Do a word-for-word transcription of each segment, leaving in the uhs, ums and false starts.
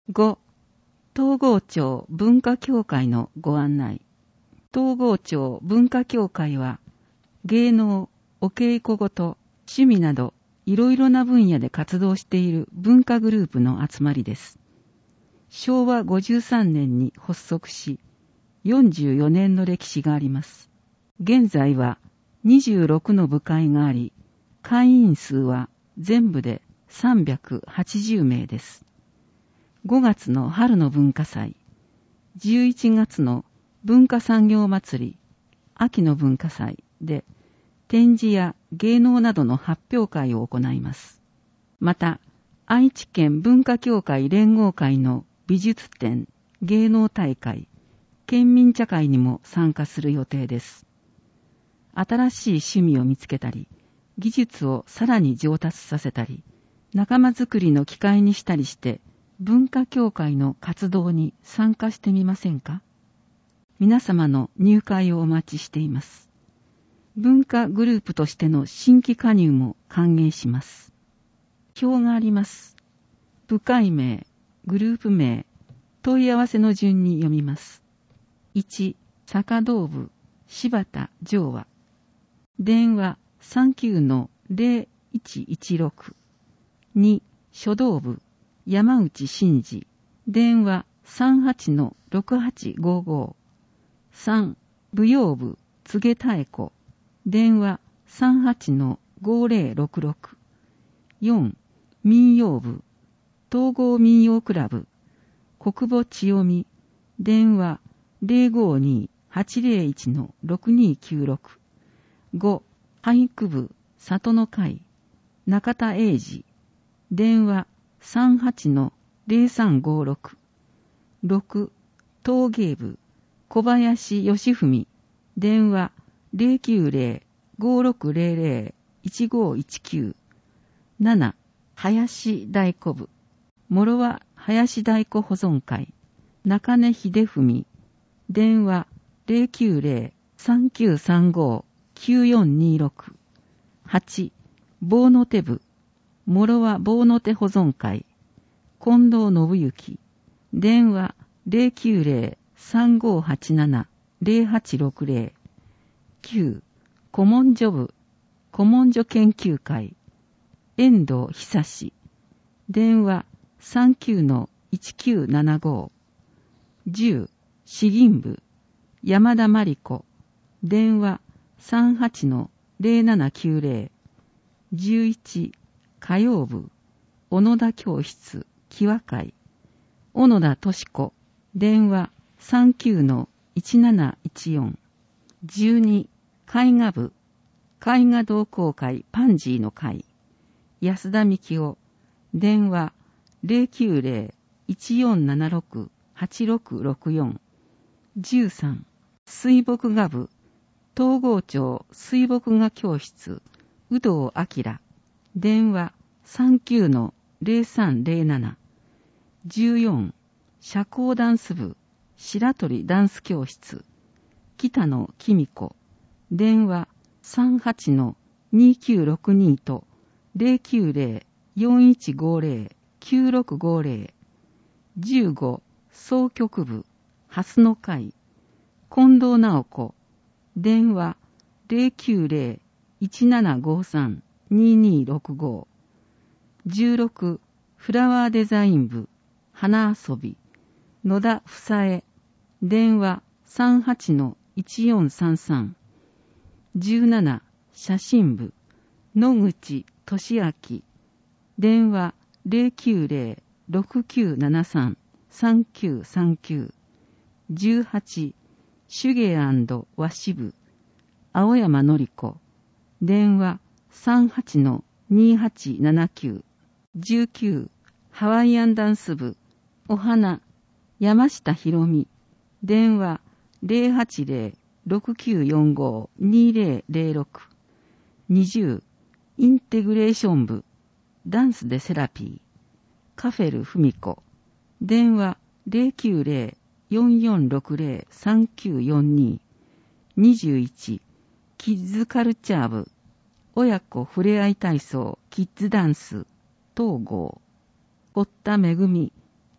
ご、東郷町文化協会のご案内。東郷町文化協会は、芸能、お稽古事、趣味など、いろいろな分野で活動している文化グループの集まりです。しょうわごじゅうさんねんに発足し、よんじゅうよねんの歴史があります。現在はにじゅうろくの部会があり、会員数は全部でさんびゃくはちじゅうめいです。ごがつの春の文化祭、じゅういちがつの文化産業祭り、秋の文化祭で展示や芸能などの発表会を行います。また、愛知県文化協会連合会の美術展、芸能大会、県民茶会にも参加する予定です。新しい趣味を見つけたり、技術をさらに上達させたり、仲間づくりの機会にしたりして、文化協会の活動に参加してみませんか？皆様の入会をお待ちしています。文化グループとしての新規加入も歓迎します。表があります。部会名、グループ名、問い合わせの順に読みます。いち、坂道部、柴田常和。電話 さんきゅうのゼロいちいちろく。に、書道部、山内真二。電話 さんはちのろくはちごご。さん、舞踊部、柘植妙子。電話 さんはちのごぜろろくろく。よん、民謡部、東郷民謡クラブ、国母千代美。電話 ゼロごにはちゼロいちのろくにきゅうろく。ご、俳句部、里の会、中田英二。電話 さんはちのゼロさんごろく。ろく、陶芸部、小林義文。電話 ゼロきゅうゼロ ごろくゼロゼロ いちごいちきゅう。なな、林太鼓部、諸和林太鼓保存会、中根秀文。電話 ゼロきゅうゼロ さんきゅうさんご きゅうよんにろく。はち、棒の手部、諸和棒の手保存会、近藤信之。電話 ゼロきゅうゼロ さんごはちなな ゼロはちろくゼロ。きゅう、古文書部、古文書研究会、遠藤久志。電話 さんきゅうのいちきゅうななご。じゅう、詩吟部、山田真理子。電話 さんはちのゼロななきゅうゼロ。じゅういち、歌謡部、小野田教室、木和会、小野田敏子。電話 さんきゅうのいちなないちよん。じゅうに、絵画部、絵画同好会パンジーの会、安田幹夫。電話 ゼロきゅうゼロ いちよんななろく はちろくろくよん。じゅうさん、水墨画部、東郷町水墨画教室、有働明。電話 さんきゅうのゼロさんゼロなな。じゅうよん、社交ダンス部、白鳥ダンス教室、北野公子。電話 さんはちのにきゅうろくに と ゼロきゅうゼロ よんいちごゼロ きゅうろくごゼロ。じゅうご、総局部、蓮の会、近藤直子。電話 ゼロきゅうゼロ いちななごさん ににろくご。じゅうろく、フラワーデザイン部、花遊び、野田房江。電話 さんはちのいちよんさんさん。じゅうなな、写真部、野口俊明。電話 ゼロきゅうゼロ ろくきゅうななさん さんきゅうさんきゅう。じゅうはち、手芸&和紙部、青山のり子。電話 さんはちのにはちななきゅう。じゅうきゅう、ハワイアンダンス部、お花、山下博美。電話 ゼロはちゼロ ろくきゅうよんご にゼロゼロろく。にじゅう、インテグレーション部、ダンスでセラピー、カフェル文子。電話 ゼロきゅうゼロ よんよんろくゼロ さんきゅうよんに。にじゅういち、キッズカルチャー部、親子ふれあい体操、キッズダンス、東郷。堀田めぐみ。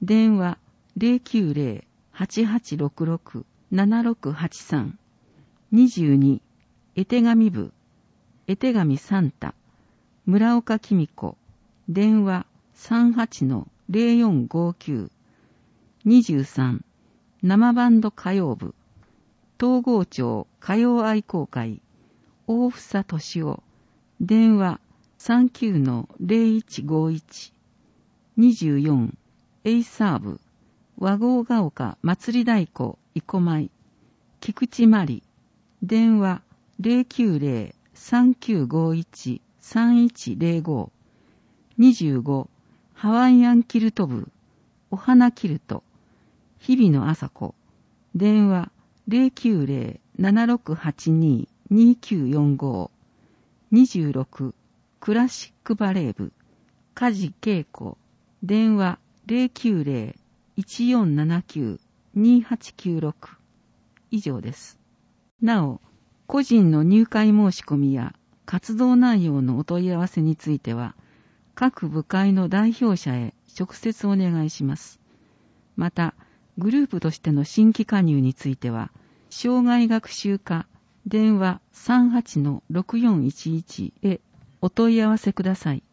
電話 ゼロきゅうゼロ はちはちろくろく ななろくはちさん。にじゅうに、絵手紙部、絵手紙サンタ、村岡紀美子、電話 さんはちのゼロよんごきゅう。にじゅうさん、生バンド歌謡部、東郷町歌謡愛好会、大房敏夫、電話 さんきゅうのゼロいちごいち。にじゅうよん、エイサーブ、和合が丘祭り太鼓、生駒井、菊池まり、電話 ゼロきゅうゼロ さんきゅうごいち さんいちゼロご。にじゅうご、ハワイアンキルト部、お花キルト、日々の朝子、電話 ゼロきゅうゼロ ななろくはちに にきゅうよんご。にじゅうろく、クラシックバレー部、梶恵子、電話 ゼロきゅうゼロ いちよんななきゅう にはちきゅうろく。以上です。なお、個人の入会申し込みや活動内容のお問い合わせについては、各部会の代表者へ直接お願いします。また、グループとしての新規加入については、障害学習課電話 さんはちのろくよんいちいち へお問い合わせください。